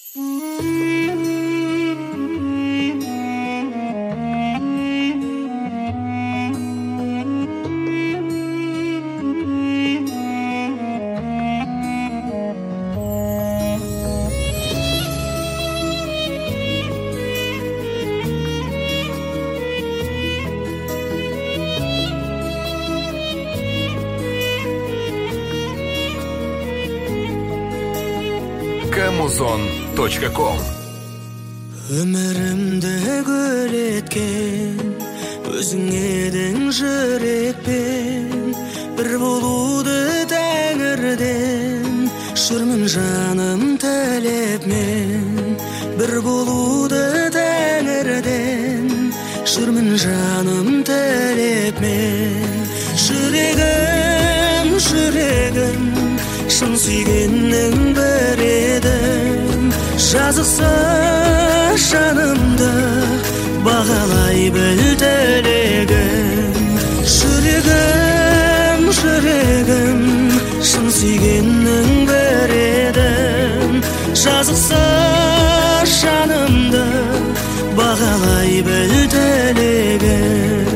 Kamuzon.com Өмірімді гүл еткен өзің едің жүрекпен, бір болуды тәңірден жүрмін жаным тілеп мен. Бір болуды тәңірден жүрмін жаным тілеп мен. Жүрегім, жүрегім, шын сүйгеннің бір едім. Жазықса жанымды бағалай біл тілегім. Жүрегім, жүрегім, шын сүйгеннің бір едім. Жазықса жанымды бағалай біл тілегім.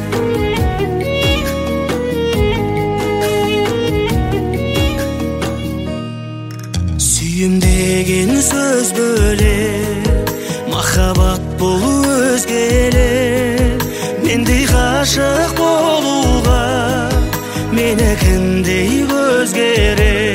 Сүйім деген сөз бөлек, махаббат бұл өзгелек. Мендей ғашық болуға менікіндей өзгерек.